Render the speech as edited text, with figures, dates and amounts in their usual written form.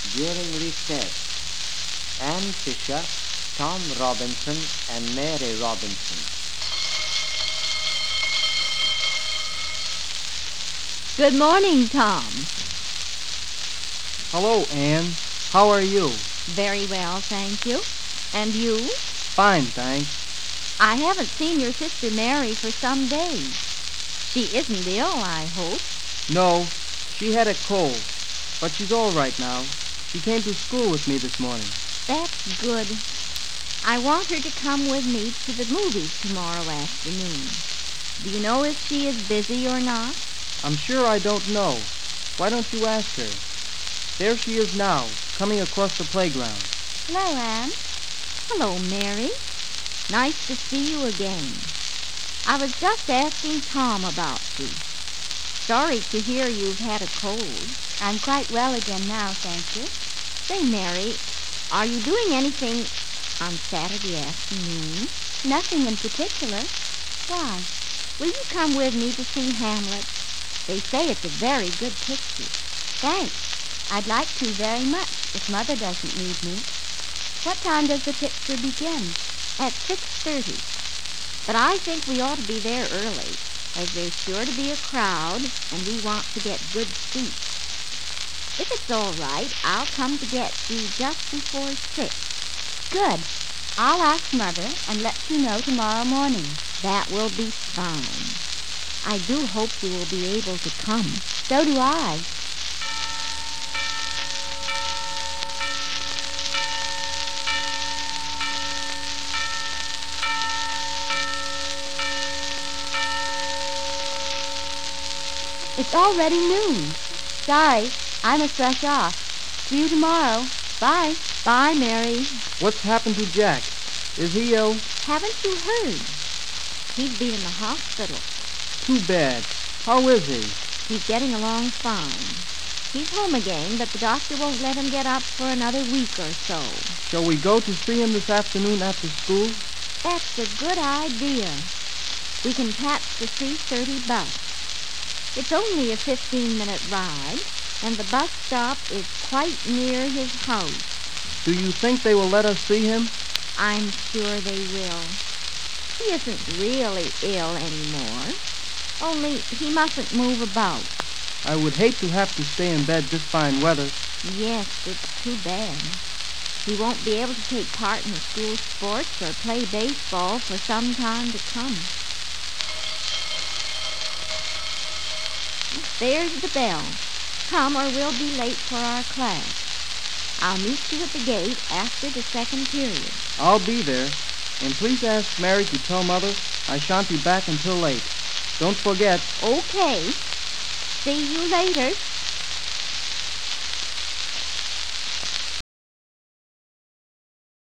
during recess. Anne Fisher, Tom Robinson, and Mary Robinson. Good morning, Tom. Hello, Anne. How are you? Very well, thank you. And you? Fine, thanks. I haven't seen your sister Mary for some days. She isn't ill, I hope. No, she had a cold, but she's all right now. She came to school with me this morning. That's good. I want her to come with me to the movies tomorrow afternoon. Do you know if she is busy or not? I'm sure I don't know. Why don't you ask her? There she is now, coming across the playground. Hello, Anne. Hello, Mary. Nice to see you again. I was just asking Tom about you. Sorry to hear you've had a cold. I'm quite well again now, thank you. Say, Mary, are you doing anything on Saturday afternoon? Nothing in particular. Why? Will you come with me to see Hamlet? They say it's a very good picture. Thanks. I'd like to very much if Mother doesn't need me. What time does the picture begin? At 6:30. But I think we ought to be there early, as there's sure to be a crowd, and we want to get good seats. If it's all right, I'll come to get you just before 6. Good. I'll ask Mother and let you know tomorrow morning. That will be fine. I do hope you will be able to come. So do I. It's already noon. Sorry, I must rush off. See you tomorrow. Bye. Bye, Mary. What's happened to Jack? Is he ill? Haven't you heard? He's been in the hospital. Too bad. How is he? He's getting along fine. He's home again, but the doctor won't let him get up for another week or so. Shall we go to see him this afternoon after school? That's a good idea. We can catch the 3:30 bus. It's only a 15-minute ride, and the bus stop is quite near his house. Do you think they will let us see him? I'm sure they will. He isn't really ill anymore, only he mustn't move about. I would hate to have to stay in bed this fine weather. Yes, it's too bad. He won't be able to take part in the school sports or play baseball for some time to come. There's the bell. Come or we'll be late for our class. I'll meet you at the gate after the second period. I'll be there. And please ask Mary to tell Mother I shan't be back until late. Don't forget. Okay. See you later.